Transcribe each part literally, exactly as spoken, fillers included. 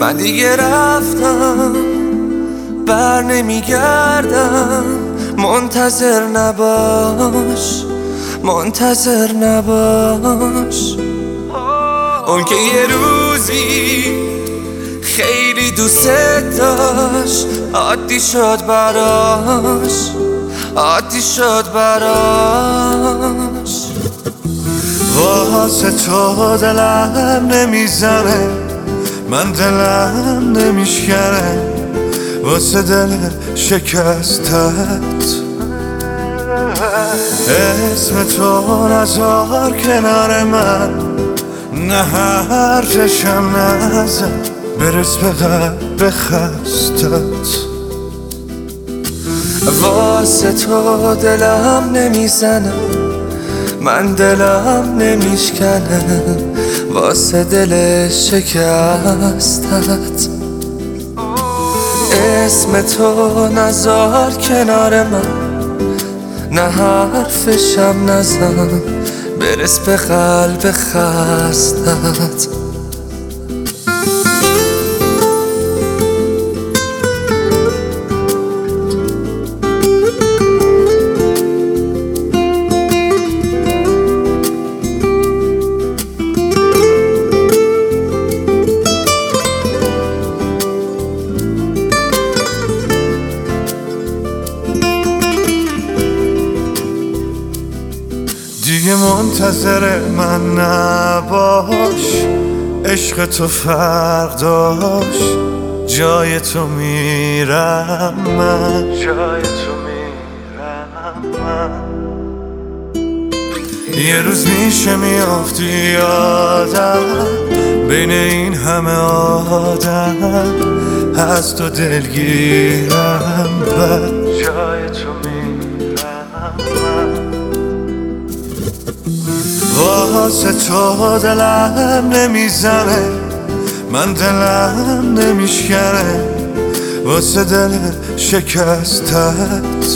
من دیگه رفتم بر نمیگردم، منتظر نباش منتظر نباش. اون که یه روزی خیلی دوست داشت، عادی شد براش عادی شد براش. واسه تو دلم نمیزنه، من دلم نمیشکنه واسه دل شکستت. اسم تو نذار کنار من، نه حرفشم نزن برس به قلب خستت. واسه تو دلم نمیزنه، من دلم نمیشکنه واسه دل شکستت. اسم تو نذار کنار من، نه حرفشم نزن برس به قلب خستت. دیگه منتظر من نباش، عشق تو فرق داشت، جای تو میرم من، جای تو میرم من. یه روز میشه میافتی یادم، بین این همه آدم از تو دلگیرم بر، جای تو میرم من. واسه تو دلم نمیزنه، من دلم نمیشکنه واسه دل شکستت.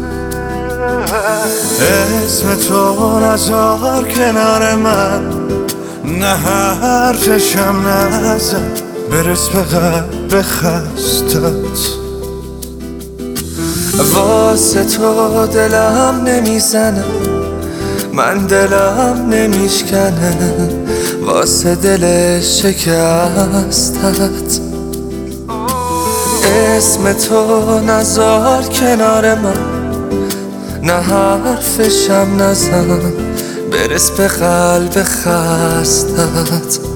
اسم تو نذار کنار من، نه حرفشم نزن برس به قلب خستت. واسه تو دلم نمیزنه، من دلم نمیشکنه واسه دل شکستت. اسم تو نذار کنار من، نه حرفشم نزن برس به قلب خستت.